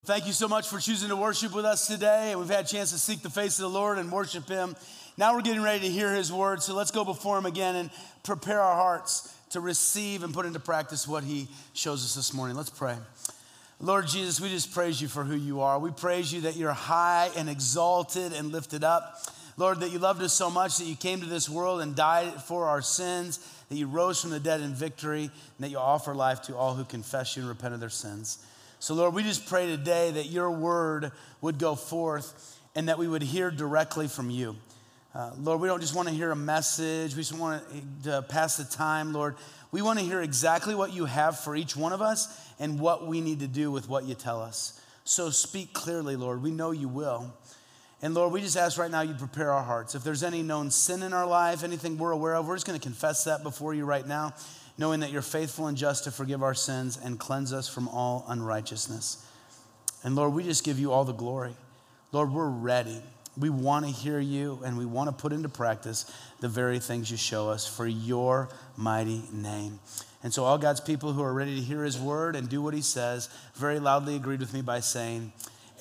Thank you so much for choosing to worship with us today. We've had a chance to seek the face of the Lord and worship Him. Now we're getting ready to hear His word, so let's go before Him again and prepare our hearts to receive and put into practice what He shows us this morning. Let's pray. Lord Jesus, we just praise You for who You are. We praise You that You're high and exalted and lifted up. Lord, that You loved us so much that You came to this world and died for our sins, that You rose from the dead in victory, and that You offer life to all who confess You and repent of their sins. So Lord, we just pray today that Your word would go forth and that we would hear directly from You. Lord, we don't just want to hear a message. We just want to pass the time, Lord. We want to hear exactly what You have for each one of us and what we need to do with what You tell us. So speak clearly, Lord. We know You will. And Lord, we just ask right now You prepare our hearts. If there's any known sin in our life, anything we're aware of, we're just going to confess that before You right now, knowing that You're faithful and just to forgive our sins and cleanse us from all unrighteousness. And Lord, we just give You all the glory. Lord, we're ready. We want to hear You, and we want to put into practice the very things You show us for Your mighty name. And so all God's people who are ready to hear His word and do what He says very loudly agreed with me by saying,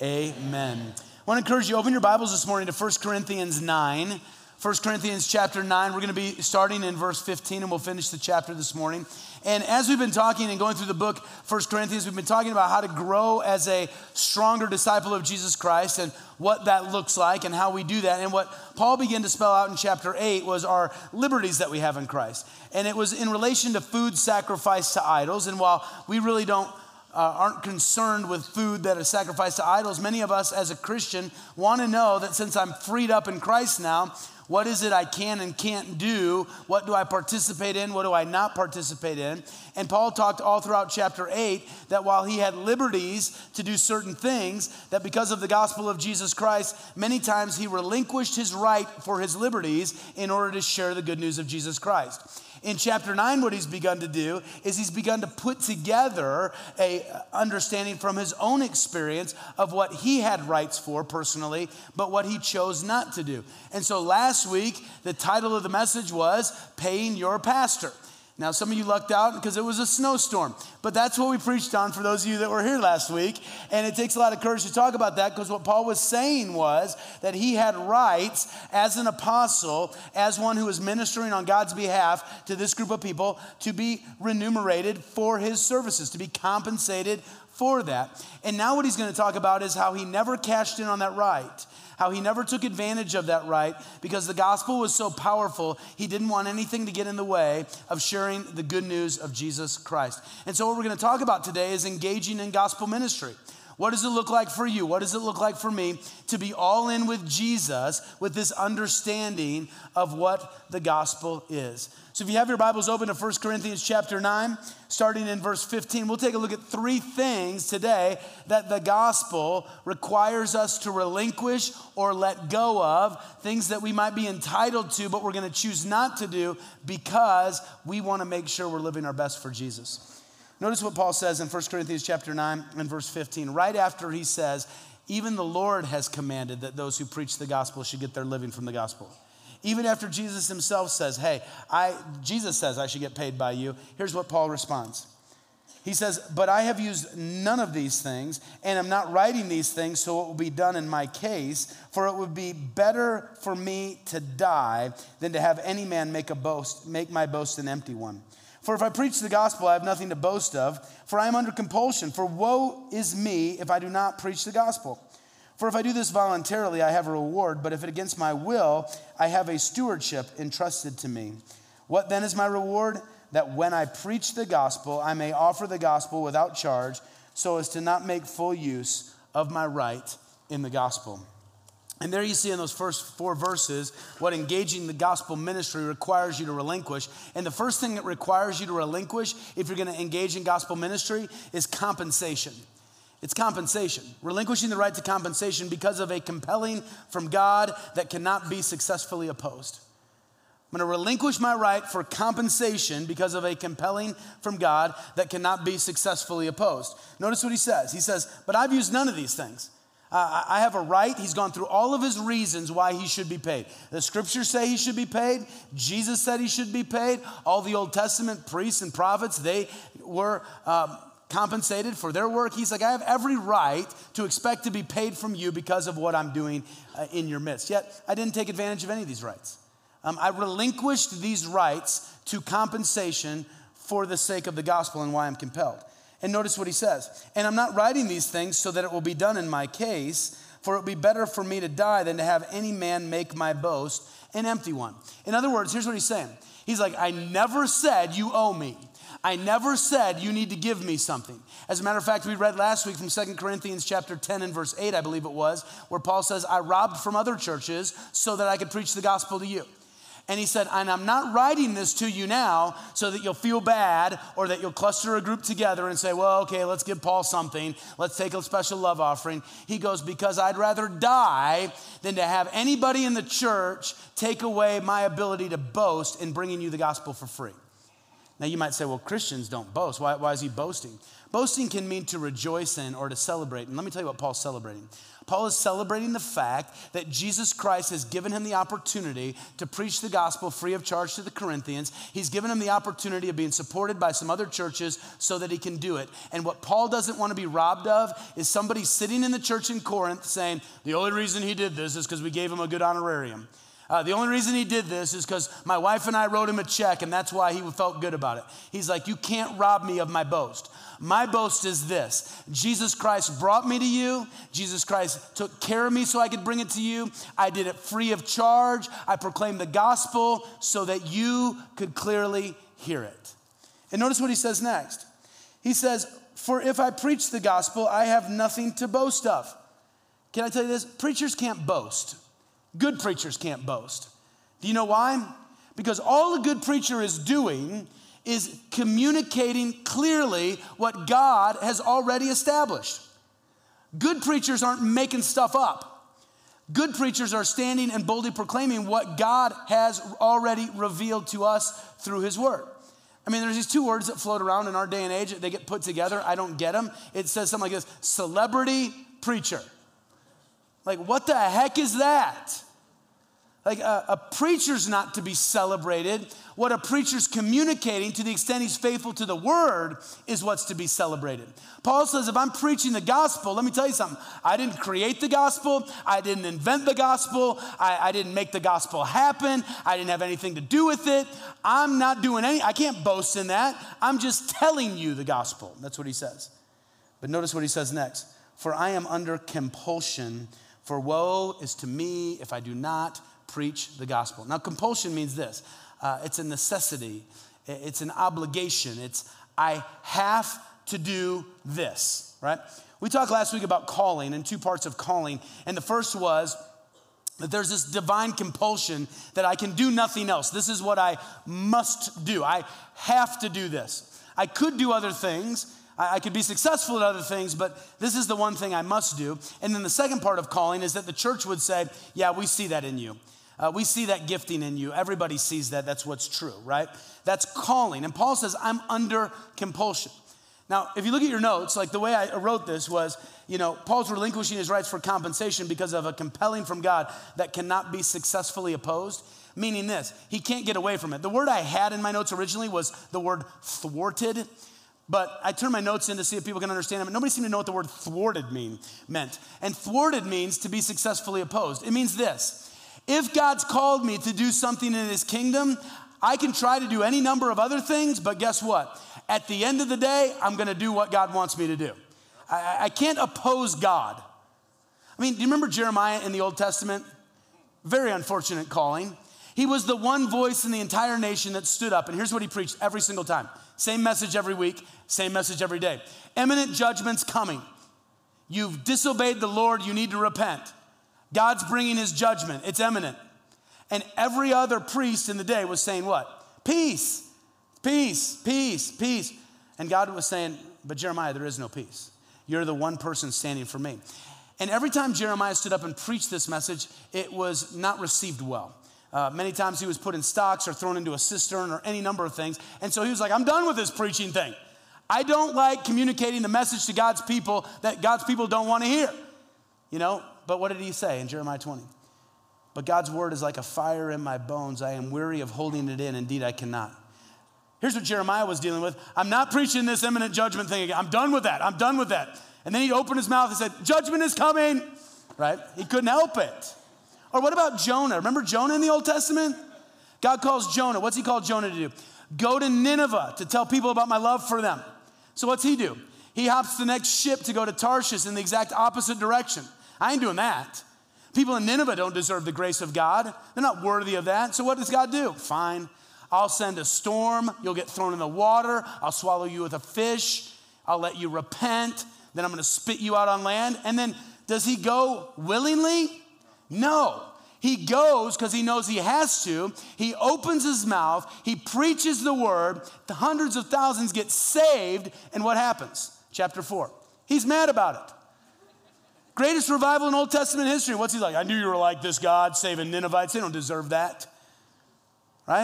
amen. I want to encourage you, open your Bibles this morning to 1 Corinthians 9. 1 Corinthians chapter 9, we're going to be starting in verse 15, and we'll finish the chapter this morning. And as we've been talking and going through the book, 1 Corinthians, we've been talking about how to grow as a stronger disciple of Jesus Christ and what that looks like and how we do that. And what Paul began to spell out in chapter 8 was our liberties that we have in Christ. And it was in relation to food sacrificed to idols. And while we really aren't concerned with food that is sacrificed to idols, many of us as a Christian want to know that since I'm freed up in Christ now, what is it I can and can't do? What do I participate in? What do I not participate in? And Paul talked all throughout chapter 8 that while he had liberties to do certain things, that because of the gospel of Jesus Christ, many times he relinquished his right for his liberties in order to share the good news of Jesus Christ. In chapter 9, what he's begun to do is he's begun to put together a understanding from his own experience of what he had rights for personally, but what he chose not to do. And so last week, the title of the message was Paying Your Pastor. Now, some of you lucked out because it was a snowstorm, but that's what we preached on for those of you that were here last week. And it takes a lot of courage to talk about that because what Paul was saying was that he had rights as an apostle, as one who was ministering on God's behalf to this group of people, to be remunerated for his services, to be compensated for that. And now what he's going to talk about is how he never cashed in on that right. How he never took advantage of that right because the gospel was so powerful, he didn't want anything to get in the way of sharing the good news of Jesus Christ. And so what we're going to talk about today is engaging in gospel ministry. What does it look like for you? What does it look like for me to be all in with Jesus with this understanding of what the gospel is? So if you have your Bibles open to 1 Corinthians chapter 9, starting in verse 15, we'll take a look at three things today that the gospel requires us to relinquish or let go of, things that we might be entitled to, but we're going to choose not to do because we want to make sure we're living our best for Jesus. Notice what Paul says in 1 Corinthians chapter 9 and verse 15, right after he says, even the Lord has commanded that those who preach the gospel should get their living from the gospel. Even after Jesus himself says, Jesus says I should get paid by you. Here's what Paul responds. He says, but I have used none of these things, and I'm not writing these things so it will be done in my case, for it would be better for me to die than to have any man make my boast an empty one. For if I preach the gospel, I have nothing to boast of, for I am under compulsion. For woe is me if I do not preach the gospel. For if I do this voluntarily, I have a reward, but if it against my will, I have a stewardship entrusted to me. What then is my reward? That when I preach the gospel, I may offer the gospel without charge, so as to not make full use of my right in the gospel. And there you see in those first four verses what engaging the gospel ministry requires you to relinquish. And the first thing it requires you to relinquish if you're going to engage in gospel ministry is compensation. It's compensation. Relinquishing the right to compensation because of a compelling from God that cannot be successfully opposed. I'm going to relinquish my right for compensation because of a compelling from God that cannot be successfully opposed. Notice what he says. He says, but I've used none of these things. I have a right. He's gone through all of his reasons why he should be paid. The scriptures say he should be paid. Jesus said he should be paid. All the Old Testament priests and prophets, they were compensated for their work. He's like, I have every right to expect to be paid from you because of what I'm doing in your midst. Yet I didn't take advantage of any of these rights. I relinquished these rights to compensation for the sake of the gospel and why I'm compelled. And notice what he says. And I'm not writing these things so that it will be done in my case, for it would be better for me to die than to have any man make my boast an empty one. In other words, here's what he's saying. He's like, I never said you owe me. I never said you need to give me something. As a matter of fact, we read last week from 2 Corinthians chapter 10 and verse 8, I believe it was, where Paul says, I robbed from other churches so that I could preach the gospel to you. And he said, and I'm not writing this to you now so that you'll feel bad or that you'll cluster a group together and say, well, okay, let's give Paul something. Let's take a special love offering. He goes, because I'd rather die than to have anybody in the church take away my ability to boast in bringing you the gospel for free. Now you might say, well, Christians don't boast. Why is he boasting? Boasting can mean to rejoice in or to celebrate. And let me tell you what Paul's celebrating. Paul is celebrating the fact that Jesus Christ has given him the opportunity to preach the gospel free of charge to the Corinthians. He's given him the opportunity of being supported by some other churches so that he can do it. And what Paul doesn't want to be robbed of is somebody sitting in the church in Corinth saying, the only reason he did this is because we gave him a good honorarium. The only reason he did this is because my wife and I wrote him a check, and that's why he felt good about it. He's like, you can't rob me of my boast. My boast is this. Jesus Christ brought me to you. Jesus Christ took care of me so I could bring it to you. I did it free of charge. I proclaimed the gospel so that you could clearly hear it. And notice what he says next. He says, for if I preach the gospel, I have nothing to boast of. Can I tell you this? Preachers can't boast. Good preachers can't boast. Do you know why? Because all a good preacher is doing is communicating clearly what God has already established. Good preachers aren't making stuff up. Good preachers are standing and boldly proclaiming what God has already revealed to us through his word. I mean, there's these two words that float around in our day and age. They get put together. I don't get them. It says something like this, celebrity preacher. Like, what the heck is that? Like, a preacher's not to be celebrated. What a preacher's communicating, to the extent he's faithful to the word, is what's to be celebrated. Paul says, if I'm preaching the gospel, let me tell you something. I didn't create the gospel. I didn't invent the gospel. I didn't make the gospel happen. I didn't have anything to do with it. I'm not doing I can't boast in that. I'm just telling you the gospel. That's what he says. But notice what he says next. For I am under compulsion, for woe is to me if I do not preach the gospel. Now, compulsion means this. It's a necessity. It's an obligation. It's, I have to do this, right? We talked last week about calling and two parts of calling. And the first was that there's this divine compulsion that I can do nothing else. This is what I must do. I have to do this. I could do other things. I could be successful at other things, but this is the one thing I must do. And then the second part of calling is that the church would say, yeah, we see that in you. We see that gifting in you. Everybody sees that. That's what's true, right? That's calling. And Paul says, I'm under compulsion. Now, if you look at your notes, like the way I wrote this was, Paul's relinquishing his rights for compensation because of a compelling from God that cannot be successfully opposed. Meaning this, he can't get away from it. The word I had in my notes originally was the word thwarted. But I turned my notes in to see if people can understand it. But nobody seemed to know what the word thwarted meant. And thwarted means to be successfully opposed. It means this. If God's called me to do something in his kingdom, I can try to do any number of other things, but guess what? At the end of the day, I'm going to do what God wants me to do. I can't oppose God. I mean, do you remember Jeremiah in the Old Testament? Very unfortunate calling. He was the one voice in the entire nation that stood up, and here's what he preached every single time. Same message every week, same message every day. Imminent judgment's coming. You've disobeyed the Lord, you need to repent. God's bringing his judgment. It's imminent. And every other priest in the day was saying what? Peace, peace, peace, peace. And God was saying, but Jeremiah, there is no peace. You're the one person standing for me. And every time Jeremiah stood up and preached this message, it was not received well. Many times he was put in stocks or thrown into a cistern or any number of things. And so he was like, I'm done with this preaching thing. I don't like communicating the message to God's people that God's people don't want to hear. But what did he say in Jeremiah 20? But God's word is like a fire in my bones. I am weary of holding it in. Indeed, I cannot. Here's what Jeremiah was dealing with. I'm not preaching this imminent judgment thing again. I'm done with that. I'm done with that. And then he'd open his mouth and said, judgment is coming, right? He couldn't help it. Or what about Jonah? Remember Jonah in the Old Testament? God calls Jonah. What's he called Jonah to do? Go to Nineveh to tell people about my love for them. So what's he do? He hops the next ship to go to Tarshish in the exact opposite direction. I ain't doing that. People in Nineveh don't deserve the grace of God. They're not worthy of that. So what does God do? Fine. I'll send a storm. You'll get thrown in the water. I'll swallow you with a fish. I'll let you repent. Then I'm going to spit you out on land. And then does he go willingly? No. He goes because he knows he has to. He opens his mouth. He preaches the word. The hundreds of thousands get saved. And what happens? Chapter 4. He's mad about it. Greatest revival in Old Testament history. What's he like? I knew you were like this, God, saving Ninevites. They don't deserve that. Right?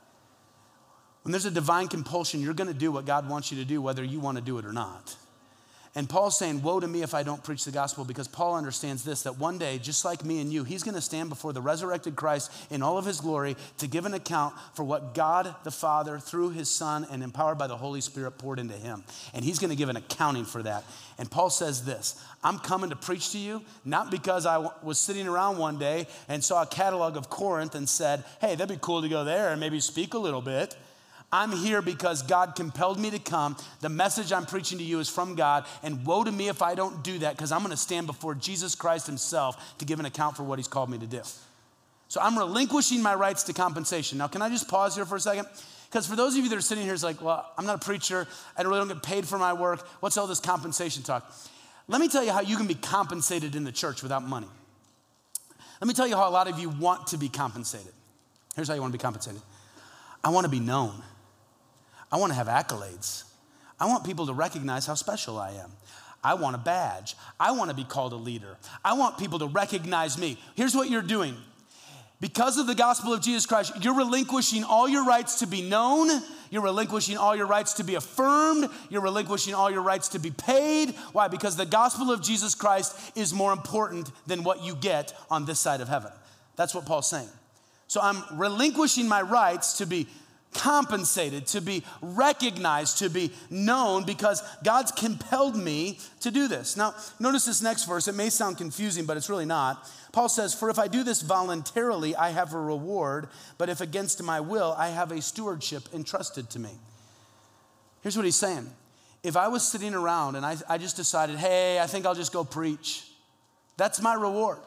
When there's a divine compulsion, you're going to do what God wants you to do, whether you want to do it or not. And Paul's saying, woe to me if I don't preach the gospel, because Paul understands this, that one day, just like me and you, he's going to stand before the resurrected Christ in all of his glory to give an account for what God the Father, through his Son and empowered by the Holy Spirit, poured into him. And he's going to give an accounting for that. And Paul says this, I'm coming to preach to you, not because I was sitting around one day and saw a catalog of Corinth and said, hey, that'd be cool to go there and maybe speak a little bit. I'm here because God compelled me to come. The message I'm preaching to you is from God, and woe to me if I don't do that, because I'm going to stand before Jesus Christ himself to give an account for what he's called me to do. So I'm relinquishing my rights to compensation. Now, can I just pause here for a second? Because for those of you that are sitting here, it's like, well, I'm not a preacher. I really don't get paid for my work. What's all this compensation talk? Let me tell you how you can be compensated in the church without money. Let me tell you how a lot of you want to be compensated. Here's how you want to be compensated. I want to be known. I want to have accolades. I want people to recognize how special I am. I want a badge. I want to be called a leader. I want people to recognize me. Here's what you're doing. Because of the gospel of Jesus Christ, you're relinquishing all your rights to be known. You're relinquishing all your rights to be affirmed. You're relinquishing all your rights to be paid. Why? Because the gospel of Jesus Christ is more important than what you get on this side of heaven. That's what Paul's saying. So I'm relinquishing my rights to be compensated, to be recognized, to be known, because God's compelled me to do this. Now, notice this next verse. It may sound confusing, but it's really not. Paul says, for if I do this voluntarily, I have a reward, but if against my will, I have a stewardship entrusted to me. Here's what he's saying. If I was sitting around and I just decided, hey, I think I'll just go preach, that's my reward.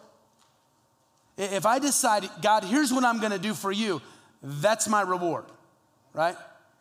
If I decide, God, here's what I'm going to do for you, that's my reward. Right?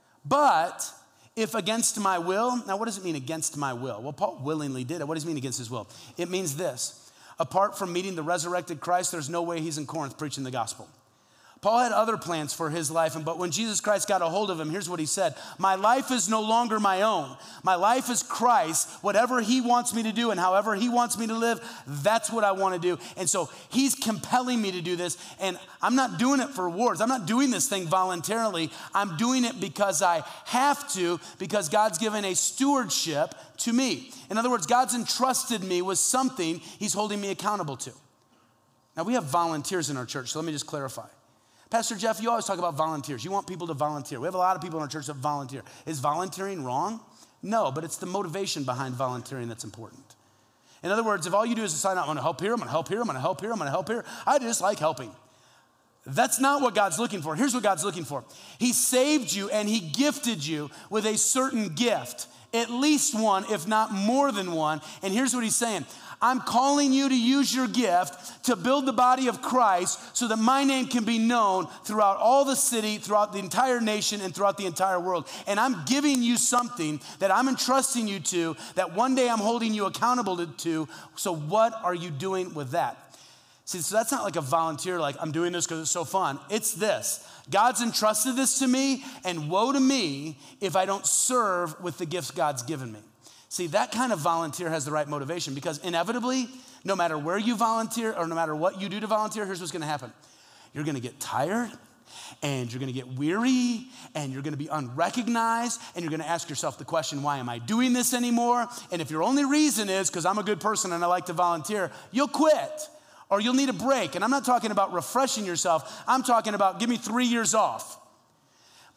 But if against my will, now what does it mean against my will? Well, Paul willingly did it. What does it mean against his will? It means this. Apart from meeting the resurrected Christ, there's no way he's in Corinth preaching the gospel. Paul had other plans for his life, but when Jesus Christ got a hold of him, here's what he said. My life is no longer my own. My life is Christ. Whatever he wants me to do and however he wants me to live, that's what I want to do. And so he's compelling me to do this, and I'm not doing it for rewards. I'm not doing this thing voluntarily. I'm doing it because I have to, because God's given a stewardship to me. In other words, God's entrusted me with something he's holding me accountable to. Now, we have volunteers in our church, so let me just clarify. Pastor Jeff, you always talk about volunteers. You want people to volunteer. We have a lot of people in our church that volunteer. Is volunteering wrong? No, but it's the motivation behind volunteering that's important. In other words, if all you do is decide, I'm going to help here, I'm going to help here, I'm going to help here, I'm going to help here, I just like helping. That's not what God's looking for. Here's what God's looking for. He saved you and he gifted you with a certain gift, at least one, if not more than one. And here's what he's saying. I'm calling you to use your gift to build the body of Christ so that my name can be known throughout all the city, throughout the entire nation, and throughout the entire world. And I'm giving you something that I'm entrusting you to, that one day I'm holding you accountable to. So what are you doing with that? See, so that's not like a volunteer, like I'm doing this because it's so fun. It's this. God's entrusted this to me, and woe to me if I don't serve with the gifts God's given me. See, that kind of volunteer has the right motivation, because inevitably, no matter where you volunteer or no matter what you do to volunteer, here's what's going to happen. You're going to get tired, and you're going to get weary, and you're going to be unrecognized, and you're going to ask yourself the question, why am I doing this anymore? And if your only reason is because I'm a good person and I like to volunteer, you'll quit, or you'll need a break. And I'm not talking about refreshing yourself. I'm talking about give me 3 years off.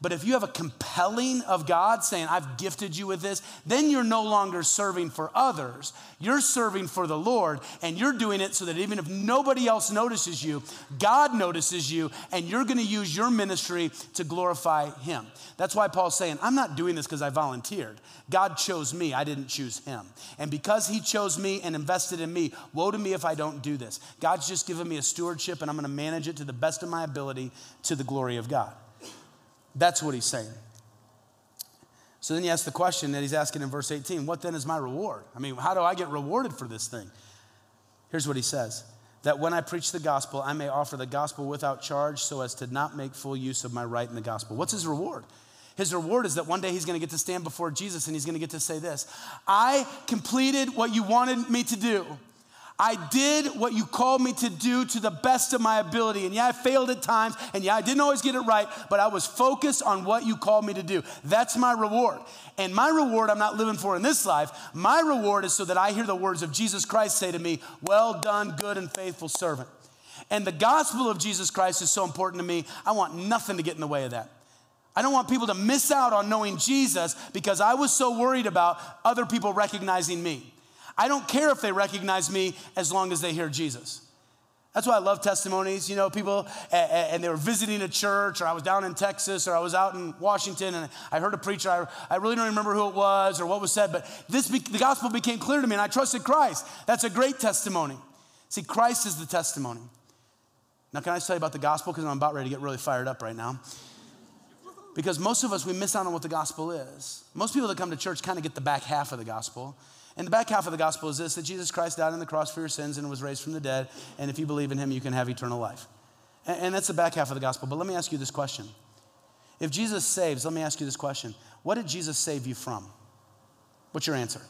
But if you have a compelling of God saying, I've gifted you with this, then you're no longer serving for others. You're serving for the Lord, and you're doing it so that even if nobody else notices you, God notices you, and you're gonna use your ministry to glorify him. That's why Paul's saying, I'm not doing this because I volunteered. God chose me, I didn't choose him. And because he chose me and invested in me, woe to me if I don't do this. God's just given me a stewardship, and I'm gonna manage it to the best of my ability to the glory of God. That's what he's saying. So then you ask the question that he's asking in verse 18, what then is my reward? I mean, how do I get rewarded for this thing? Here's what he says, that when I preach the gospel, I may offer the gospel without charge so as to not make full use of my right in the gospel. What's his reward? His reward is that one day he's gonna get to stand before Jesus and he's gonna get to say this, I completed what you wanted me to do. I did what you called me to do to the best of my ability. And yeah, I failed at times. And yeah, I didn't always get it right, but I was focused on what you called me to do. That's my reward. And my reward I'm not living for in this life. My reward is so that I hear the words of Jesus Christ say to me, well done, good and faithful servant. And the gospel of Jesus Christ is so important to me. I want nothing to get in the way of that. I don't want people to miss out on knowing Jesus because I was so worried about other people recognizing me. I don't care if they recognize me as long as they hear Jesus. That's why I love testimonies. You know, people, and they were visiting a church, or I was down in Texas, or I was out in Washington, and I heard a preacher. I really don't remember who it was or what was said, but the gospel became clear to me, and I trusted Christ. That's a great testimony. See, Christ is the testimony. Now, can I tell you about the gospel? Because I'm about ready to get really fired up right now. Because most of us, we miss out on what the gospel is. Most people that come to church kind of get the back half of the gospel. And the back half of the gospel is this, that Jesus Christ died on the cross for your sins and was raised from the dead. And if you believe in him, you can have eternal life. And that's the back half of the gospel. But let me ask you this question. If Jesus saves, let me ask you this question. What did Jesus save you from? What's your answer?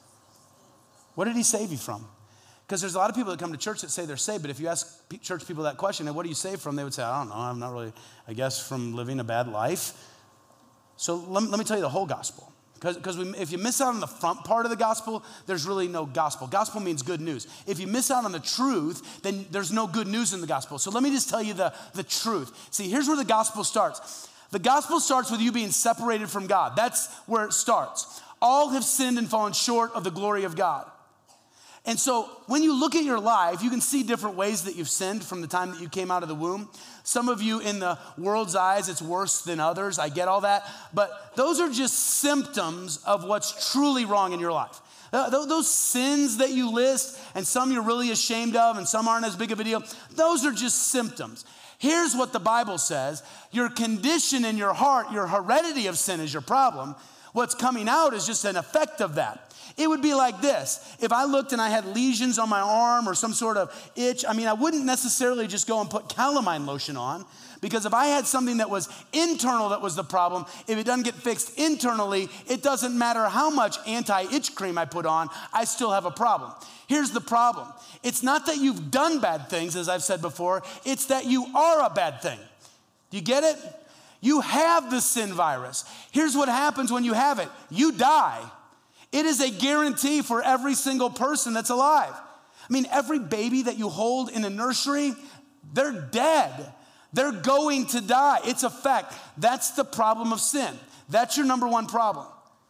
What did he save you from? Because there's a lot of people that come to church that say they're saved, but if you ask church people that question, what are you saved from? They would say, I don't know, I'm not really, I guess from living a bad life. So let me tell you the whole gospel. Because if you miss out on the front part of the gospel, there's really no gospel. Gospel means good news. If you miss out on the truth, then there's no good news in the gospel. So let me just tell you the truth. See, here's where the gospel starts. The gospel starts with you being separated from God. That's where it starts. All have sinned and fallen short of the glory of God. And so when you look at your life, you can see different ways that you've sinned from the time that you came out of the womb. Some of you in the world's eyes, it's worse than others. I get all that. But those are just symptoms of what's truly wrong in your life. Those sins that you list, and some you're really ashamed of, and some aren't as big of a deal, those are just symptoms. Here's what the Bible says. Your condition in your heart, your heredity of sin is your problem. What's coming out is just an effect of that. It would be like this. If I looked and I had lesions on my arm or some sort of itch, I wouldn't necessarily just go and put calamine lotion on, because if I had something that was internal that was the problem, if it doesn't get fixed internally, it doesn't matter how much anti-itch cream I put on, I still have a problem. Here's the problem. It's not that you've done bad things, as I've said before, it's that you are a bad thing. Do you get it? You have the sin virus. Here's what happens when you have it. You die. It is a guarantee for every single person that's alive. Every baby that you hold in a nursery, they're dead. They're going to die. It's a fact. That's the problem of sin. That's your number one problem.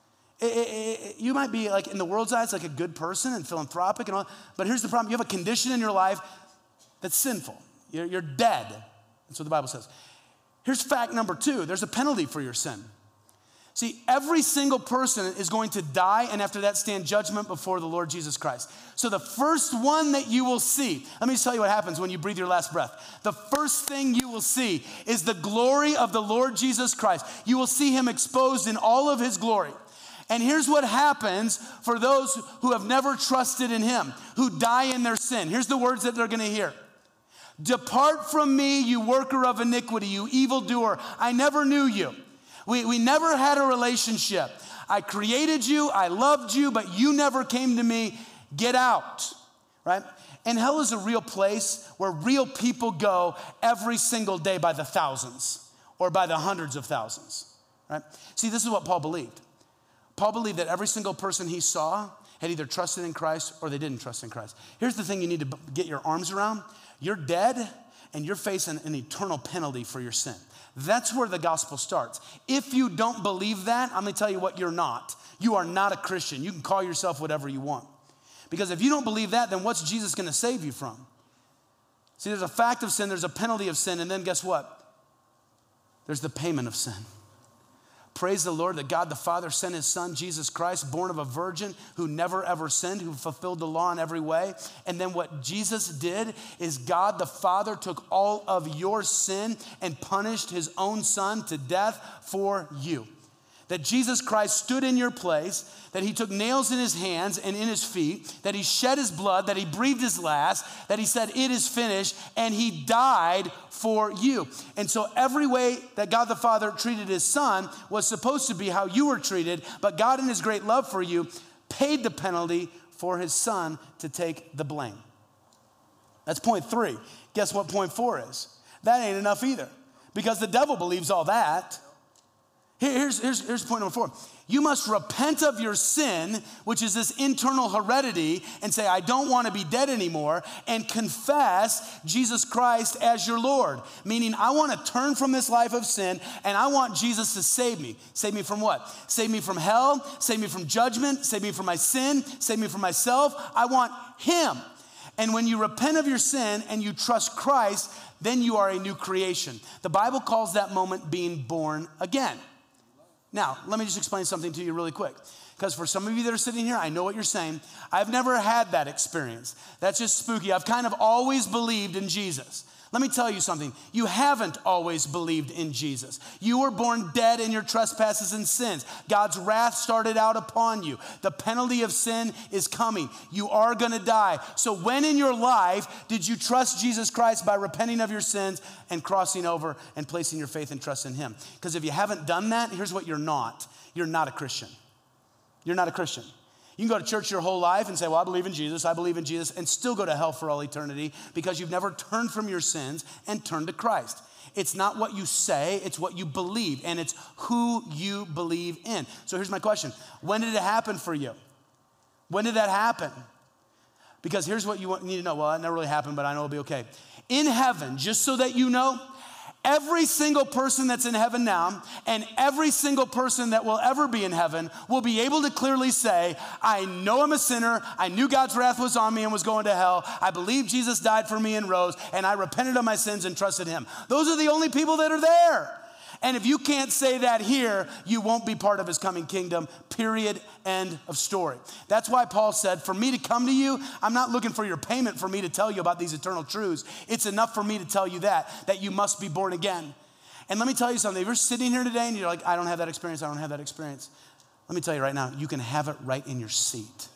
You might be like in the world's eyes like a good person and philanthropic and all, but here's the problem. You have a condition in your life that's sinful. You're dead. That's what the Bible says. Here's fact number 2. There's a penalty for your sin. See, every single person is going to die and after that stand judgment before the Lord Jesus Christ. So the first one that you will see, let me just tell you what happens when you breathe your last breath. The first thing you will see is the glory of the Lord Jesus Christ. You will see him exposed in all of his glory. And here's what happens for those who have never trusted in him, who die in their sin. Here's the words that they're going to hear. Depart from me, you worker of iniquity, you evildoer. I never knew you. We never had a relationship. I created you, I loved you, but you never came to me. Get out, right? And hell is a real place where real people go every single day by the thousands or by the hundreds of thousands, right? See, this is what Paul believed. Paul believed that every single person he saw, had either trusted in Christ or they didn't trust in Christ. Here's the thing you need to get your arms around. You're dead and you're facing an eternal penalty for your sin. That's where the gospel starts. If you don't believe that, I'm gonna tell you what you're not. You are not a Christian. You can call yourself whatever you want. Because if you don't believe that, then what's Jesus gonna save you from? See, there's a fact of sin, there's a penalty of sin, and then guess what? There's the payment of sin. Praise the Lord that God the Father sent his son, Jesus Christ, born of a virgin who never ever sinned, who fulfilled the law in every way. And then what Jesus did is God the Father took all of your sin and punished his own son to death for you. That Jesus Christ stood in your place, that he took nails in his hands and in his feet, that he shed his blood, that he breathed his last, that he said, it is finished, and he died for you. And so every way that God the Father treated his son was supposed to be how you were treated, but God in his great love for you paid the penalty for his son to take the blame. That's point 3. Guess what point 4 is? That ain't enough either, because the devil believes all that. Here's point number 4. You must repent of your sin, which is this internal heredity, and say, I don't want to be dead anymore, and confess Jesus Christ as your Lord. Meaning, I want to turn from this life of sin, and I want Jesus to save me. Save me from what? Save me from hell, save me from judgment, save me from my sin, save me from myself. I want him. And when you repent of your sin and you trust Christ, then you are a new creation. The Bible calls that moment being born again. Now, let me just explain something to you really quick. Because for some of you that are sitting here, I know what you're saying. I've never had that experience. That's just spooky. I've kind of always believed in Jesus. Let me tell you something. You haven't always believed in Jesus. You were born dead in your trespasses and sins. God's wrath started out upon you. The penalty of sin is coming. You are going to die. So when in your life did you trust Jesus Christ by repenting of your sins and crossing over and placing your faith and trust in him? Because if you haven't done that, here's what you're not. You're not a Christian. You're not a Christian. You can go to church your whole life and say, well, I believe in Jesus, and still go to hell for all eternity because you've never turned from your sins and turned to Christ. It's not what you say, it's what you believe, and it's who you believe in. So here's my question. When did it happen for you? When did that happen? Because here's what you need to know. Well, that never really happened, but I know it'll be okay. In heaven, just so that you know, every single person that's in heaven now and every single person that will ever be in heaven will be able to clearly say, I know I'm a sinner. I knew God's wrath was on me and was going to hell. I believe Jesus died for me and rose, and I repented of my sins and trusted him. Those are the only people that are there. And if you can't say that here, you won't be part of his coming kingdom, period, end of story. That's why Paul said, for me to come to you, I'm not looking for your payment for me to tell you about these eternal truths. It's enough for me to tell you that you must be born again. And let me tell you something. If you're sitting here today and you're like, I don't have that experience, I don't have that experience. Let me tell you right now, you can have it right in your seat.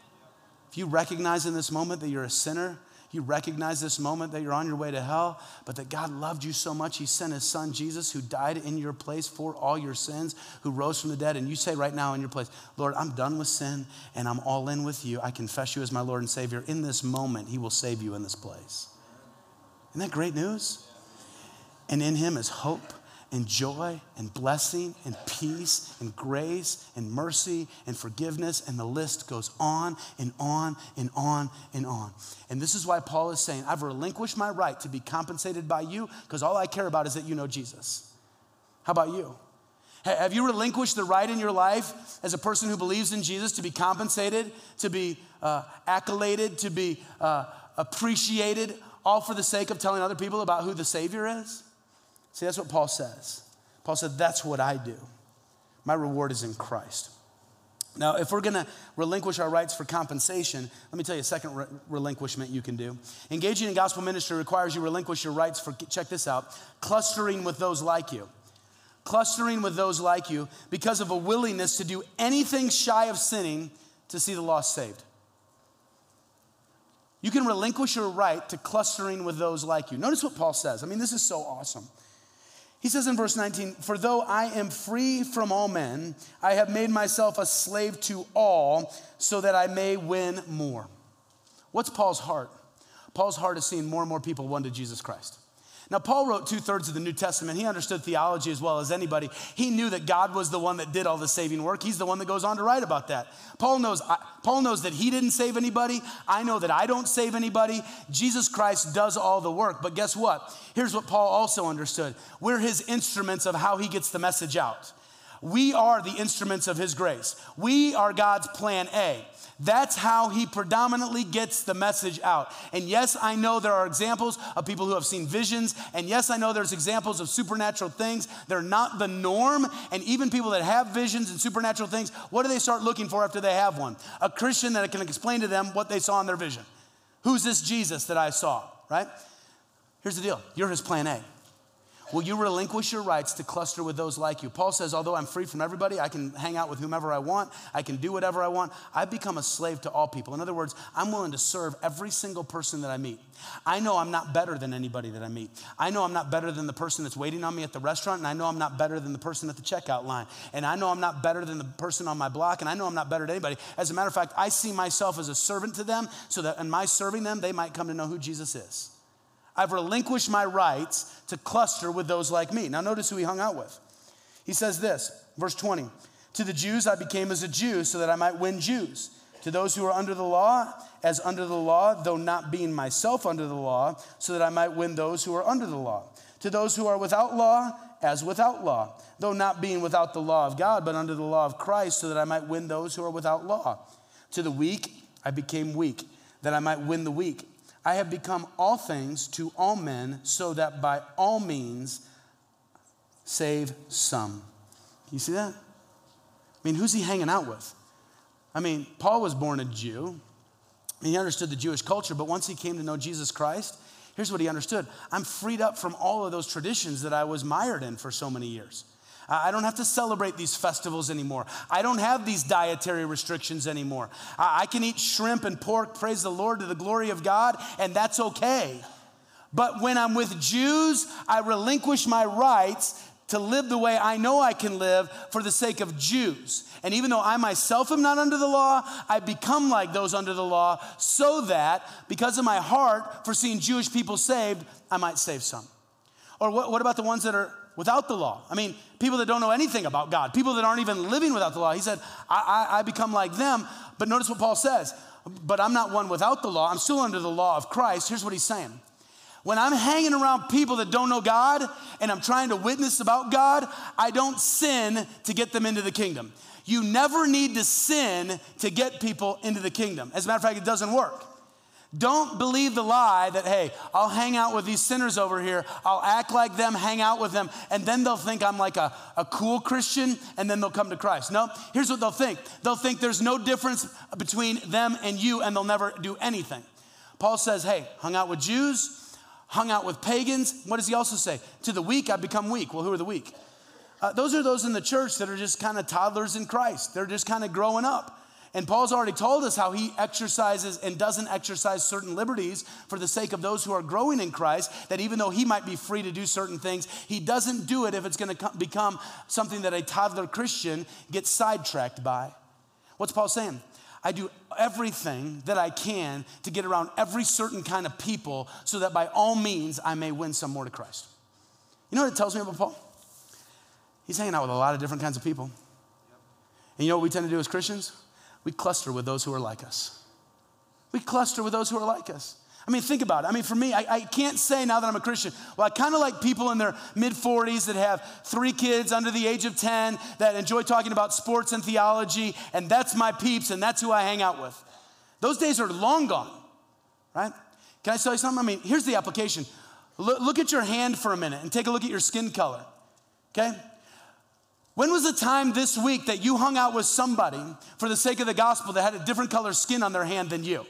If you recognize in this moment that you're a sinner, you recognize this moment that you're on your way to hell, but that God loved you so much, he sent his son Jesus who died in your place for all your sins, who rose from the dead. And you say right now in your place, Lord, I'm done with sin and I'm all in with you. I confess you as my Lord and Savior. In this moment, he will save you in this place. Isn't that great news? And in him is hope and joy and blessing and peace and grace and mercy and forgiveness, and the list goes on and on and on and on. And this is why Paul is saying, I've relinquished my right to be compensated by you because all I care about is that you know Jesus. How about you? Have you relinquished the right in your life as a person who believes in Jesus to be compensated, to be accoladed, to be appreciated, all for the sake of telling other people about who the Savior is? See, that's what Paul says. Paul said, that's what I do. My reward is in Christ. Now, if we're going to relinquish our rights for compensation, let me tell you a second relinquishment you can do. Engaging in gospel ministry requires you relinquish your rights for, check this out, clustering with those like you. Clustering with those like you because of a willingness to do anything shy of sinning to see the lost saved. You can relinquish your right to clustering with those like you. Notice what Paul says. I mean, this is so awesome. He says in verse 19, for though I am free from all men, I have made myself a slave to all so that I may win more. What's Paul's heart? Paul's heart is seeing more and more people won to Jesus Christ. Now, Paul wrote 2/3 of the New Testament. He understood theology as well as anybody. He knew that God was the one that did all the saving work. He's the one that goes on to write about that. Paul Paul knows that he didn't save anybody. I know that I don't save anybody. Jesus Christ does all the work. But guess what? Here's what Paul also understood. We're his instruments of how he gets the message out. We are the instruments of his grace. We are God's plan A. That's how he predominantly gets the message out. And yes, I know there are examples of people who have seen visions. And yes, I know there's examples of supernatural things. They're not the norm. And even people that have visions and supernatural things, what do they start looking for after they have one? A Christian that can explain to them what they saw in their vision. Who's this Jesus that I saw, right? Here's the deal. You're his plan A. Will you relinquish your rights to cluster with those like you? Paul says, although I'm free from everybody, I can hang out with whomever I want, I can do whatever I want, I've become a slave to all people. In other words, I'm willing to serve every single person that I meet. I know I'm not better than anybody that I meet. I know I'm not better than the person that's waiting on me at the restaurant, and I know I'm not better than the person at the checkout line. And I know I'm not better than the person on my block, and I know I'm not better than anybody. As a matter of fact, I see myself as a servant to them so that in my serving them, they might come to know who Jesus is. I've relinquished my rights to cluster with those like me. Now notice who he hung out with. He says this, verse 20, to the Jews I became as a Jew so that I might win Jews. To those who are under the law, as under the law, though not being myself under the law, so that I might win those who are under the law. To those who are without law, as without law, though not being without the law of God, but under the law of Christ, so that I might win those who are without law. To the weak I became weak, that I might win the weak. I have become all things to all men so that by all means save some. You see that? I mean, who's he hanging out with? I mean, Paul was born a Jew. He understood the Jewish culture, but once he came to know Jesus Christ, here's what he understood. I'm freed up from all of those traditions that I was mired in for so many years. I don't have to celebrate these festivals anymore. I don't have these dietary restrictions anymore. I can eat shrimp and pork, praise the Lord, to the glory of God, and that's okay. But when I'm with Jews, I relinquish my rights to live the way I know I can live for the sake of Jews. And even though I myself am not under the law, I become like those under the law so that because of my heart for seeing Jewish people saved, I might save some. Or what about the ones that are without the law? I mean, people that don't know anything about God, people that aren't even living without the law. He said, I become like them. But notice what Paul says, but I'm not one without the law. I'm still under the law of Christ. Here's what he's saying. When I'm hanging around people that don't know God and I'm trying to witness about God, I don't sin to get them into the kingdom. You never need to sin to get people into the kingdom. As a matter of fact, it doesn't work. Don't believe the lie that, hey, I'll hang out with these sinners over here. I'll act like them, hang out with them, and then they'll think I'm like a cool Christian, and then they'll come to Christ. No, here's what they'll think. They'll think there's no difference between them and you, and they'll never do anything. Paul says, hey, hung out with Jews, hung out with pagans. What does he also say? To the weak, I become weak. Well, who are the weak? Those are those in the church that are just kind of toddlers in Christ. They're just kind of growing up. And Paul's already told us how he exercises and doesn't exercise certain liberties for the sake of those who are growing in Christ, that even though he might be free to do certain things, he doesn't do it if it's going to become something that a toddler Christian gets sidetracked by. What's Paul saying? I do everything that I can to get around every certain kind of people so that by all means I may win some more to Christ. You know what it tells me about Paul? He's hanging out with a lot of different kinds of people. And you know what we tend to do as Christians? We cluster with those who are like us. We cluster with those who are like us. I mean, think about it. I mean, for me, I can't say now that I'm a Christian, well, I kind of like people in their mid-40s that have 3 kids under the age of 10 that enjoy talking about sports and theology, and that's my peeps, and that's who I hang out with. Those days are long gone, right? Can I tell you something? I mean, here's the application. Look at your hand for a minute and take a look at your skin color, okay? When was the time this week that you hung out with somebody for the sake of the gospel that had a different color skin on their hand than you?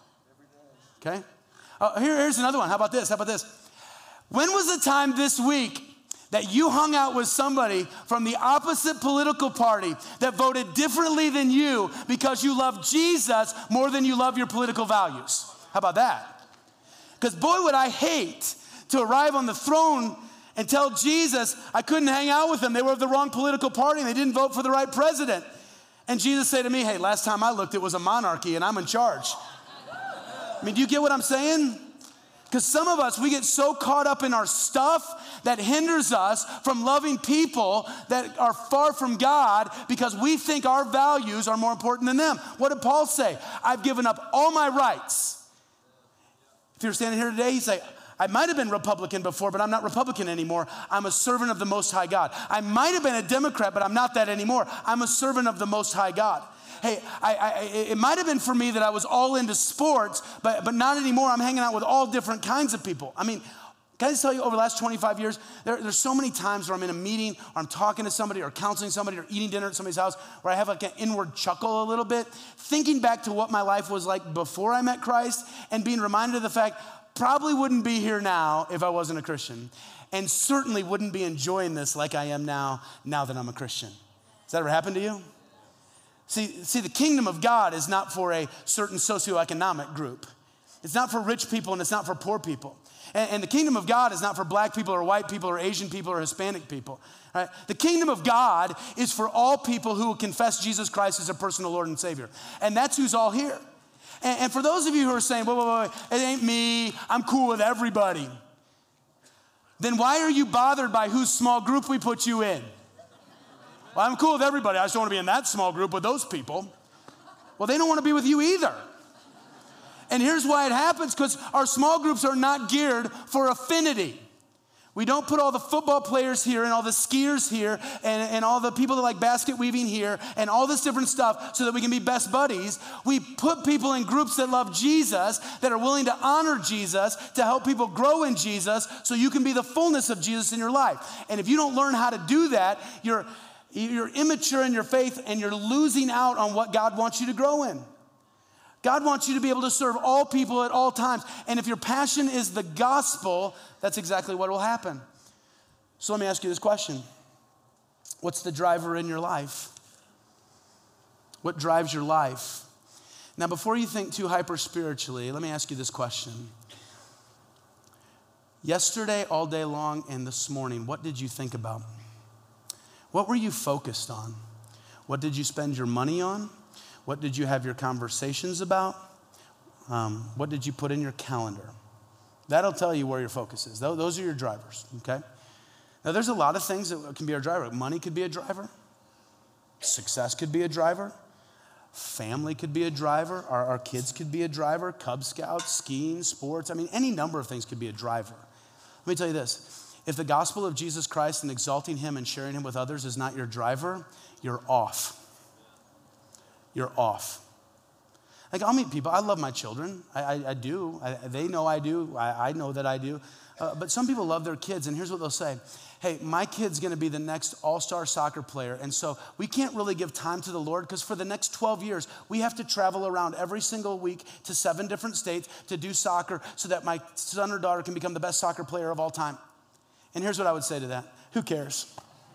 Okay? Here's another one. How about this? When was the time this week that you hung out with somebody from the opposite political party that voted differently than you because you love Jesus more than you love your political values? How about that? Because boy, would I hate to arrive on the throne and tell Jesus I couldn't hang out with them. They were of the wrong political party and they didn't vote for the right president. And Jesus say to me, hey, last time I looked, it was a monarchy and I'm in charge. I mean, do you get what I'm saying? Because some of us, we get so caught up in our stuff that hinders us from loving people that are far from God because we think our values are more important than them. What did Paul say? I've given up all my rights. If you're standing here today, he's like, I might have been Republican before, but I'm not Republican anymore. I'm a servant of the Most High God. I might have been a Democrat, but I'm not that anymore. I'm a servant of the Most High God. Hey, it might have been for me that I was all into sports, but not anymore. I'm hanging out with all different kinds of people. I mean, can I just tell you, over the last 25 years, there's so many times where I'm in a meeting, or I'm talking to somebody, or counseling somebody, or eating dinner at somebody's house, where I have like an inward chuckle a little bit, thinking back to what my life was like before I met Christ, and being reminded of the fact, probably wouldn't be here now if I wasn't a Christian, and certainly wouldn't be enjoying this like I am now that I'm a Christian. Has that ever happened to you? See, the kingdom of God is not for a certain socioeconomic group. It's not for rich people and it's not for poor people. And the kingdom of God is not for black people or white people or Asian people or Hispanic people. Right? The kingdom of God is for all people who will confess Jesus Christ as a personal Lord and Savior. And that's who's all here. And for those of you who are saying, wait, it ain't me, I'm cool with everybody, then why are you bothered by whose small group we put you in? Well, I'm cool with everybody. I just don't want to be in that small group with those people. Well, they don't want to be with you either. And here's why it happens, because our small groups are not geared for affinity. We don't put all the football players here and all the skiers here and all the people that like basket weaving here and all this different stuff so that we can be best buddies. We put people in groups that love Jesus, that are willing to honor Jesus, to help people grow in Jesus so you can be the fullness of Jesus in your life. And if you don't learn how to do that, you're immature in your faith and you're losing out on what God wants you to grow in. God wants you to be able to serve all people at all times. And if your passion is the gospel, that's exactly what will happen. So let me ask you this question. What's the driver in your life? What drives your life? Now, before you think too hyper spiritually, let me ask you this question. Yesterday, all day long, and this morning, what did you think about? What were you focused on? What did you spend your money on? What did you have your conversations about? What did you put in your calendar? That'll tell you where your focus is. Those are your drivers, okay? Now, there's a lot of things that can be our driver. Money could be a driver. Success could be a driver. Family could be a driver. Our kids could be a driver. Cub Scouts, skiing, sports. I mean, any number of things could be a driver. Let me tell you this. If the gospel of Jesus Christ and exalting him and sharing him with others is not your driver, you're off. You're off. Like, I'll meet people. I love my children. I do. They know I do. I know that I do. But some people love their kids, and here's what they'll say. Hey, my kid's going to be the next all-star soccer player, and so we can't really give time to the Lord because for the next 12 years, we have to travel around every single week to 7 different states to do soccer so that my son or daughter can become the best soccer player of all time. And here's what I would say to that. Who cares?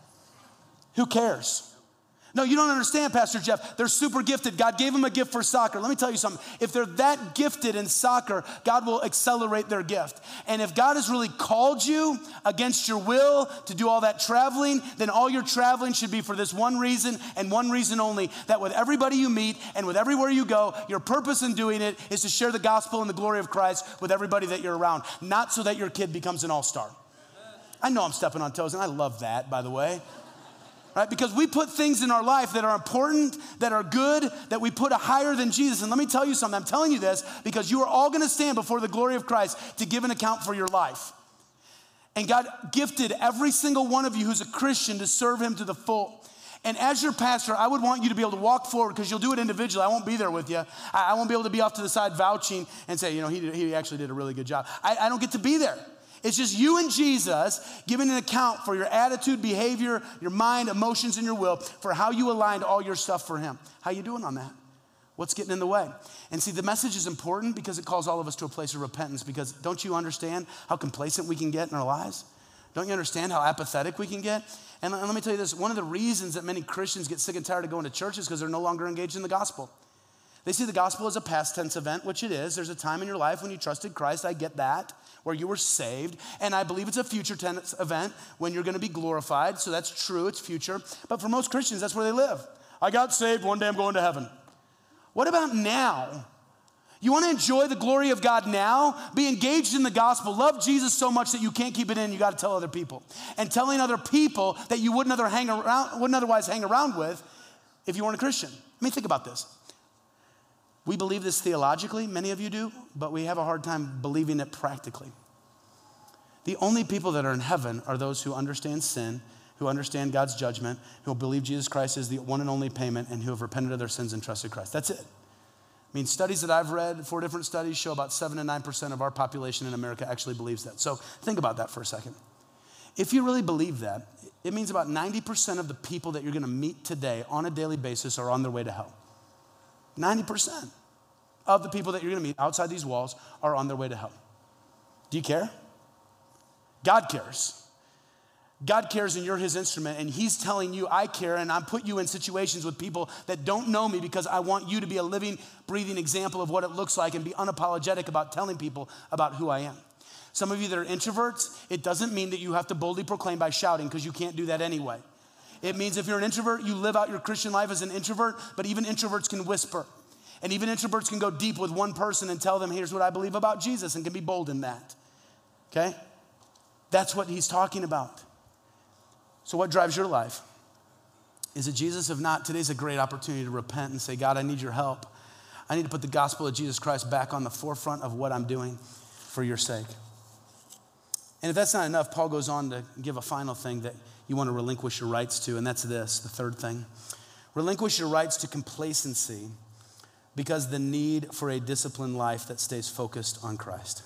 Who cares? No, you don't understand, Pastor Jeff. They're super gifted. God gave them a gift for soccer. Let me tell you something. If they're that gifted in soccer, God will accelerate their gift. And if God has really called you against your will to do all that traveling, then all your traveling should be for this one reason and one reason only, that with everybody you meet and with everywhere you go, your purpose in doing it is to share the gospel and the glory of Christ with everybody that you're around, not so that your kid becomes an all-star. I know I'm stepping on toes, and I love that, by the way. Right? Because we put things in our life that are important, that are good, that we put higher than Jesus. And let me tell you something. I'm telling you this because you are all going to stand before the glory of Christ to give an account for your life. And God gifted every single one of you who's a Christian to serve him to the full. And as your pastor, I would want you to be able to walk forward because you'll do it individually. I won't be there with you. I won't be able to be off to the side vouching and say, you know, he actually did a really good job. I don't get to be there. It's just you and Jesus giving an account for your attitude, behavior, your mind, emotions, and your will for how you aligned all your stuff for him. How you doing on that? What's getting in the way? And see, the message is important because it calls all of us to a place of repentance, because don't you understand how complacent we can get in our lives? Don't you understand how apathetic we can get? And let me tell you this, one of the reasons that many Christians get sick and tired of going to church is because they're no longer engaged in the gospel. They see the gospel as a past tense event, which it is. There's a time in your life when you trusted Christ, I get that, where you were saved. And I believe it's a future tense event when you're going to be glorified. So that's true, it's future. But for most Christians, that's where they live. I got saved, one day I'm going to heaven. What about now? You want to enjoy the glory of God now? Be engaged in the gospel. Love Jesus so much that you can't keep it in. You got to tell other people. And telling other people that you wouldn't otherwise hang around with if you weren't a Christian. I mean, think about this. We believe this theologically, many of you do, but we have a hard time believing it practically. The only people that are in heaven are those who understand sin, who understand God's judgment, who believe Jesus Christ is the one and only payment, and who have repented of their sins and trusted Christ. That's it. I mean, studies that I've read, 4 different studies, show about 7 to 9% of our population in America actually believes that. So think about that for a second. If you really believe that, it means about 90% of the people that you're going to meet today on a daily basis are on their way to hell. 90% of the people that you're going to meet outside these walls are on their way to hell. Do you care? God cares. God cares, and you're his instrument, and he's telling you, I care, and I put you in situations with people that don't know me because I want you to be a living, breathing example of what it looks like and be unapologetic about telling people about who I am. Some of you that are introverts, it doesn't mean that you have to boldly proclaim by shouting because you can't do that anyway. It means if you're an introvert, you live out your Christian life as an introvert, but even introverts can whisper. And even introverts can go deep with one person and tell them, here's what I believe about Jesus, and can be bold in that. Okay? That's what he's talking about. So what drives your life? Is it Jesus? If not, today's a great opportunity to repent and say, God, I need your help. I need to put the gospel of Jesus Christ back on the forefront of what I'm doing for your sake. And if that's not enough, Paul goes on to give a final thing that you want to relinquish your rights to, and that's this, the third thing. Relinquish your rights to complacency because the need for a disciplined life that stays focused on Christ.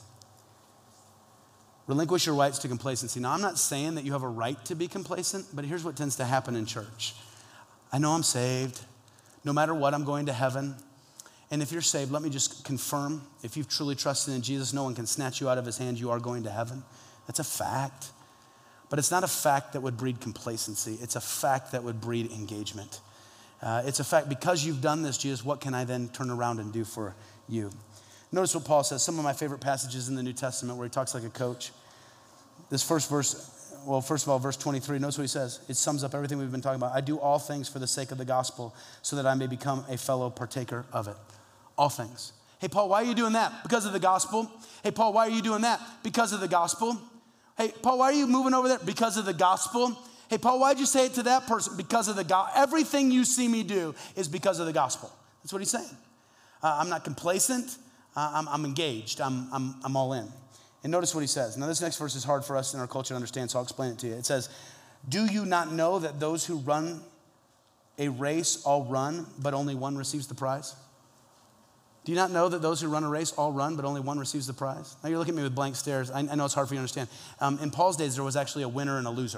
Relinquish your rights to complacency. Now, I'm not saying that you have a right to be complacent, but here's what tends to happen in church. I know I'm saved. No matter what, I'm going to heaven. And if you're saved, let me just confirm, if you've truly trusted in Jesus, no one can snatch you out of his hand. You are going to heaven. That's a fact. But it's not a fact that would breed complacency. It's a fact that would breed engagement. It's a fact, because you've done this, Jesus, what can I then turn around and do for you? Notice what Paul says, some of my favorite passages in the New Testament where he talks like a coach. This first verse, well, first of all, verse 23, notice what he says. It sums up everything we've been talking about. I do all things for the sake of the gospel so that I may become a fellow partaker of it. All things. Hey, Paul, why are you doing that? Because of the gospel. Hey, Paul, why are you doing that? Because of the gospel. Hey, Paul, why are you moving over there? Because of the gospel. Hey, Paul, why'd you say it to that person? Because of the gospel. Everything you see me do is because of the gospel. That's what he's saying. I'm not complacent. I'm engaged. I'm all in. And notice what he says. Now, this next verse is hard for us in our culture to understand, so I'll explain it to you. It says, do you not know that those who run a race all run, but only one receives the prize? Do you not know that those who run a race all run, but only one receives the prize? Now, you're looking at me with blank stares. I know it's hard for you to understand. In Paul's days, there was actually a winner and a loser.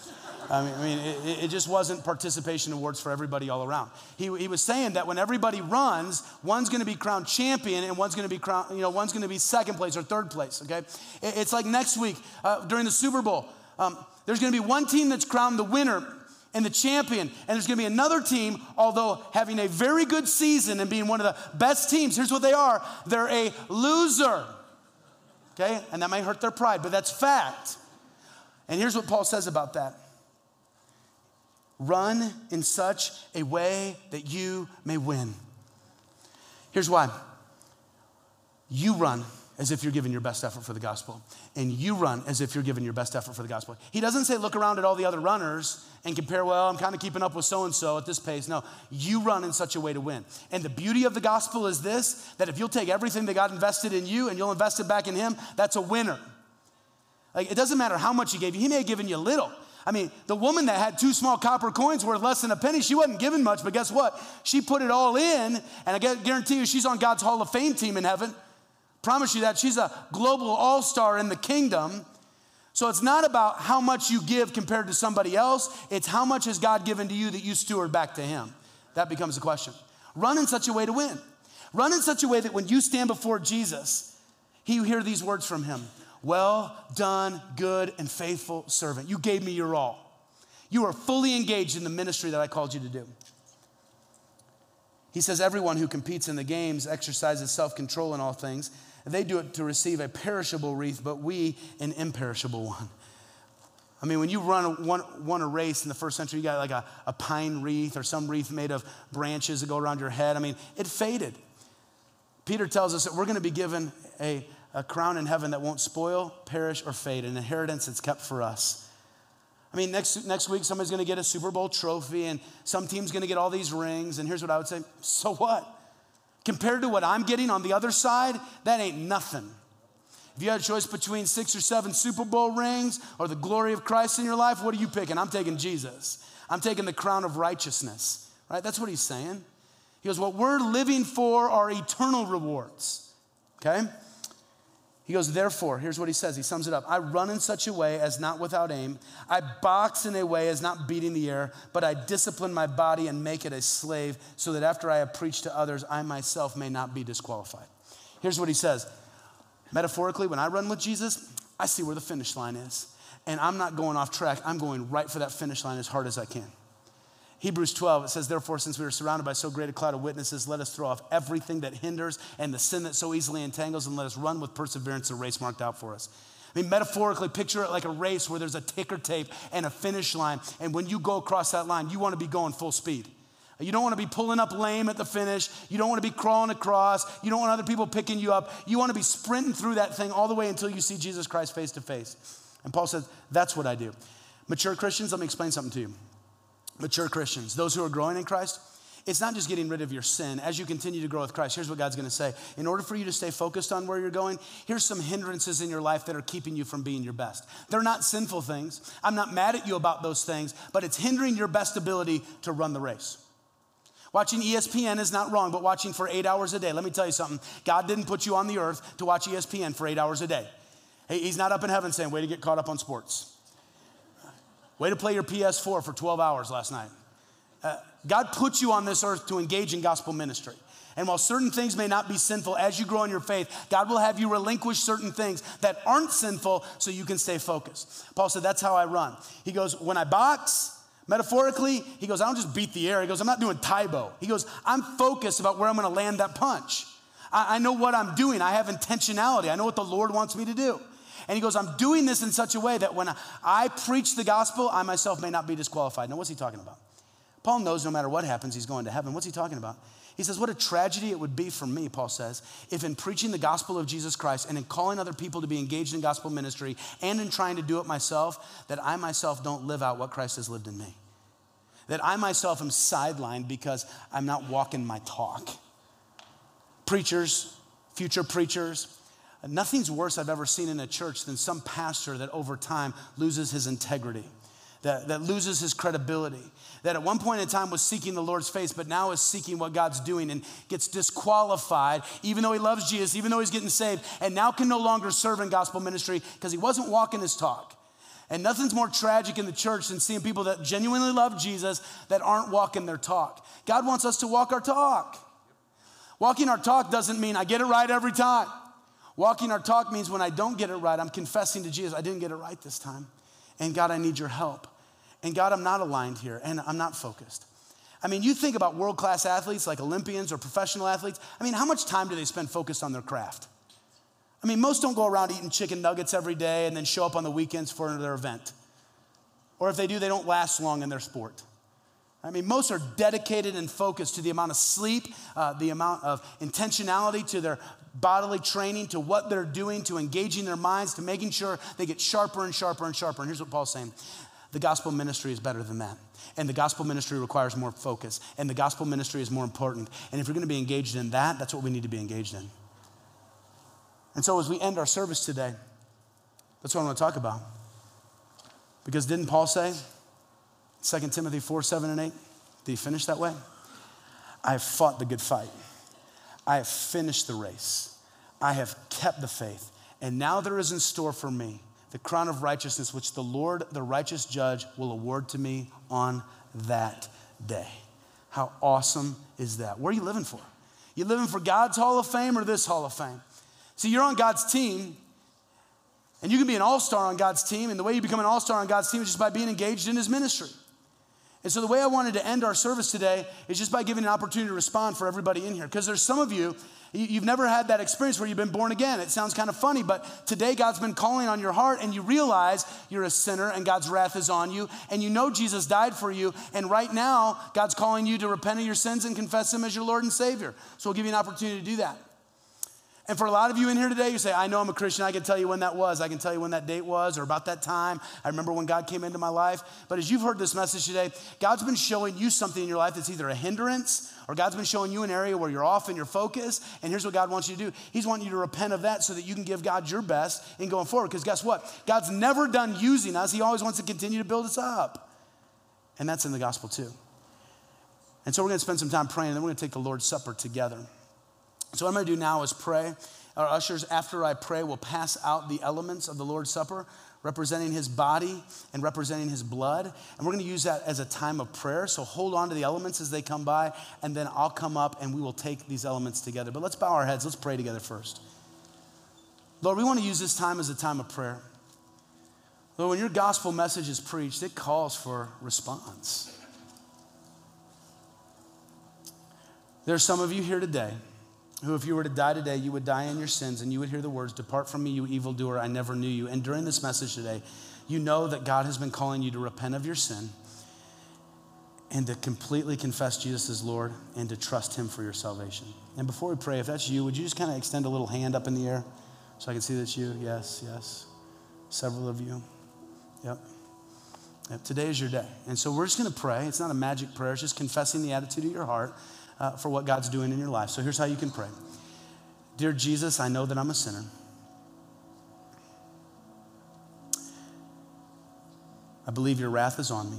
It just wasn't participation awards for everybody all around. He was saying that when everybody runs, one's going to be crowned champion and one's going to be crowned, one's going to be second place or third place. Okay, it's like next week during the Super Bowl. There's going to be one team that's crowned the winner and the champion, and there's going to be another team, although having a very good season and being one of the best teams. Here's what they are: they're a loser. Okay, and that might hurt their pride, but that's fact. And here's what Paul says about that. Run in such a way that you may win. Here's why. You run as if you're giving your best effort for the gospel. And you run as if you're giving your best effort for the gospel. He doesn't say look around at all the other runners and compare, well, I'm kind of keeping up with so-and-so at this pace. No, you run in such a way to win. And the beauty of the gospel is this, that if you'll take everything that God invested in you and you'll invest it back in him, that's a winner. Like, it doesn't matter how much he gave you. He may have given you little. I mean, the woman that had 2 small copper coins worth less than a penny, she wasn't given much, but guess what? She put it all in, and I guarantee you she's on God's Hall of Fame team in heaven. Promise you that. She's a global all-star in the kingdom. So it's not about how much you give compared to somebody else. It's how much has God given to you that you steward back to him. That becomes the question. Run in such a way to win. Run in such a way that when you stand before Jesus, you hear these words from him. Well done, good and faithful servant. You gave me your all. You are fully engaged in the ministry that I called you to do. He says everyone who competes in the games exercises self-control in all things. They do it to receive a perishable wreath, but we an imperishable one. I mean, when you won a race in the first century, you got like a pine wreath or some wreath made of branches that go around your head. I mean, it faded. Peter tells us that we're going to be given a crown in heaven that won't spoil, perish, or fade, an inheritance that's kept for us. I mean, next week, somebody's going to get a Super Bowl trophy, and some team's going to get all these rings, and here's what I would say, so what? Compared to what I'm getting on the other side, that ain't nothing. If you had a choice between 6 or 7 Super Bowl rings or the glory of Christ in your life, what are you picking? I'm taking Jesus. I'm taking the crown of righteousness, right? That's what he's saying. He goes, what we're living for are eternal rewards, okay? He goes, therefore, here's what he says. He sums it up. I run in such a way as not without aim. I box in a way as not beating the air, but I discipline my body and make it a slave so that after I have preached to others, I myself may not be disqualified. Here's what he says. Metaphorically, when I run with Jesus, I see where the finish line is. And I'm not going off track. I'm going right for that finish line as hard as I can. Hebrews 12, it says, therefore, since we are surrounded by so great a cloud of witnesses, let us throw off everything that hinders and the sin that so easily entangles, and let us run with perseverance the race marked out for us. I mean, metaphorically, picture it like a race where there's a ticker tape and a finish line. And when you go across that line, you want to be going full speed. You don't want to be pulling up lame at the finish. You don't want to be crawling across. You don't want other people picking you up. You want to be sprinting through that thing all the way until you see Jesus Christ face to face. And Paul says, that's what I do. Mature Christians, let me explain something to you. Mature Christians, those who are growing in Christ, it's not just getting rid of your sin. As you continue to grow with Christ, here's what God's going to say. In order for you to stay focused on where you're going, here's some hindrances in your life that are keeping you from being your best. They're not sinful things. I'm not mad at you about those things, but it's hindering your best ability to run the race. Watching ESPN is not wrong, but watching for 8 hours a day. Let me tell you something. God didn't put you on the earth to watch ESPN for 8 hours a day. He's not up in heaven saying, way to get caught up on sports. Way to play your PS4 for 12 hours last night. God put you on this earth to engage in gospel ministry. And while certain things may not be sinful, as you grow in your faith, God will have you relinquish certain things that aren't sinful so you can stay focused. Paul said, that's how I run. He goes, when I box, metaphorically, he goes, I don't just beat the air. He goes, I'm not doing Taibo. He goes, I'm focused about where I'm going to land that punch. I know what I'm doing. I have intentionality. I know what the Lord wants me to do. And he goes, I'm doing this in such a way that when I preach the gospel, I myself may not be disqualified. Now, what's he talking about? Paul knows no matter what happens, he's going to heaven. What's he talking about? He says, what a tragedy it would be for me, Paul says, if in preaching the gospel of Jesus Christ and in calling other people to be engaged in gospel ministry and in trying to do it myself, that I myself don't live out what Christ has lived in me. That I myself am sidelined because I'm not walking my talk. Preachers, future preachers, nothing's worse I've ever seen in a church than some pastor that over time loses his integrity, that loses his credibility, that at one point in time was seeking the Lord's face, but now is seeking what God's doing and gets disqualified, even though he loves Jesus, even though he's getting saved, and now can no longer serve in gospel ministry because he wasn't walking his talk. And nothing's more tragic in the church than seeing people that genuinely love Jesus that aren't walking their talk. God wants us to walk our talk. Walking our talk doesn't mean I get it right every time. Walking our talk means when I don't get it right, I'm confessing to Jesus, I didn't get it right this time. And God, I need your help. And God, I'm not aligned here and I'm not focused. I mean, you think about world-class athletes like Olympians or professional athletes. I mean, how much time do they spend focused on their craft? I mean, most don't go around eating chicken nuggets every day and then show up on the weekends for their event. Or if they do, they don't last long in their sport. I mean, most are dedicated and focused to the amount of sleep, the amount of intentionality to their bodily training, to what they're doing, to engaging their minds, to making sure they get sharper and sharper and sharper. And here's what Paul's saying. The gospel ministry is better than that. And the gospel ministry requires more focus. And the gospel ministry is more important. And if you're going to be engaged in that, that's what we need to be engaged in. And so as we end our service today, that's what I want to talk about. Because didn't Paul say, 2 Timothy 4, 7, and 8, did he finish that way? I have fought the good fight. I have finished the race. I have kept the faith. And now there is in store for me the crown of righteousness, which the Lord, the righteous judge, will award to me on that day. How awesome is that? Where are you living for? You living for God's Hall of Fame or this Hall of Fame? See, you're on God's team, and you can be an all-star on God's team, and the way you become an all-star on God's team is just by being engaged in his ministry. And so the way I wanted to end our service today is just by giving an opportunity to respond for everybody in here. Because there's some of you, you've never had that experience where you've been born again. It sounds kind of funny, but today God's been calling on your heart and you realize you're a sinner and God's wrath is on you. And you know Jesus died for you. And right now, God's calling you to repent of your sins and confess him as your Lord and Savior. So we'll give you an opportunity to do that. And for a lot of you in here today, you say, I know I'm a Christian. I can tell you when that was. I can tell you when that date was or about that time. I remember when God came into my life. But as you've heard this message today, God's been showing you something in your life that's either a hindrance or God's been showing you an area where you're off in your focus. And here's what God wants you to do. He's wanting you to repent of that so that you can give God your best in going forward. Because guess what? God's never done using us. He always wants to continue to build us up. And that's in the gospel too. And so we're going to spend some time praying, and then we're going to take the Lord's Supper together. So what I'm going to do now is pray. Our ushers, after I pray, will pass out the elements of the Lord's Supper, representing his body and representing his blood. And we're going to use that as a time of prayer. So hold on to the elements as they come by, and then I'll come up and we will take these elements together. But let's bow our heads. Let's pray together first. Lord, we want to use this time as a time of prayer. Lord, when your gospel message is preached, it calls for response. There's some of you here today who, if you were to die today, you would die in your sins and you would hear the words, depart from me, you evildoer, I never knew you. And during this message today, you know that God has been calling you to repent of your sin and to completely confess Jesus as Lord and to trust him for your salvation. And before we pray, if that's you, would you just kind of extend a little hand up in the air so I can see that's you? Yes, yes. Several of you. Yep. Today is your day. And so we're just going to pray. It's not a magic prayer. It's just confessing the attitude of your heart for what God's doing in your life. So here's how you can pray. Dear Jesus, I know that I'm a sinner. I believe your wrath is on me.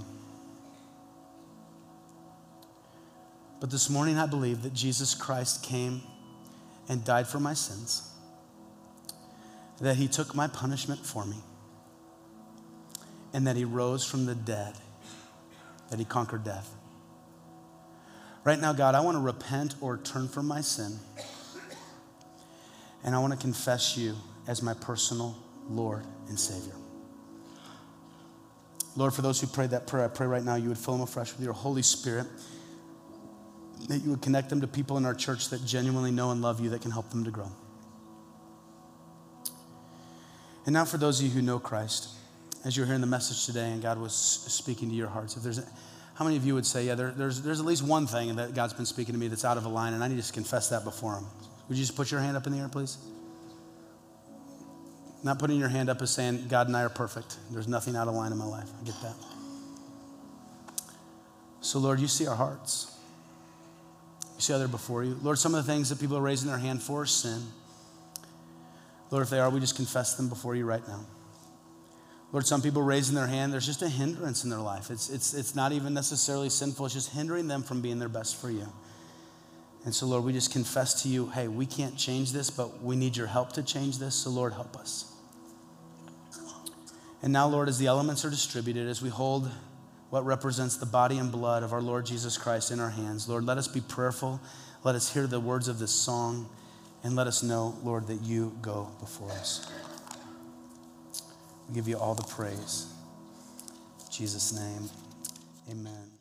But this morning I believe that Jesus Christ came and died for my sins, that he took my punishment for me, and that he rose from the dead, that he conquered death. Right now, God, I want to repent or turn from my sin. And I want to confess you as my personal Lord and Savior. Lord, for those who prayed that prayer, I pray right now you would fill them afresh with your Holy Spirit, that you would connect them to people in our church that genuinely know and love you, that can help them to grow. And now for those of you who know Christ, as you're hearing the message today and God was speaking to your hearts, if there's how many of you would say, yeah, there's at least one thing that God's been speaking to me that's out of a line, and I need to confess that before him? Would you just put your hand up in the air, please? Not putting your hand up as saying, God and I are perfect. There's nothing out of line in my life. I get that. So, Lord, you see our hearts. You see how they're before you. Lord, some of the things that people are raising their hand for is sin. Lord, if they are, we just confess them before you right now. Lord, some people raising their hand, there's just a hindrance in their life. It's not even necessarily sinful. It's just hindering them from being their best for you. And so, Lord, we just confess to you, hey, we can't change this, but we need your help to change this. So, Lord, help us. And now, Lord, as the elements are distributed, as we hold what represents the body and blood of our Lord Jesus Christ in our hands, Lord, let us be prayerful. Let us hear the words of this song. And let us know, Lord, that you go before us. We give you all the praise. In Jesus' name, amen.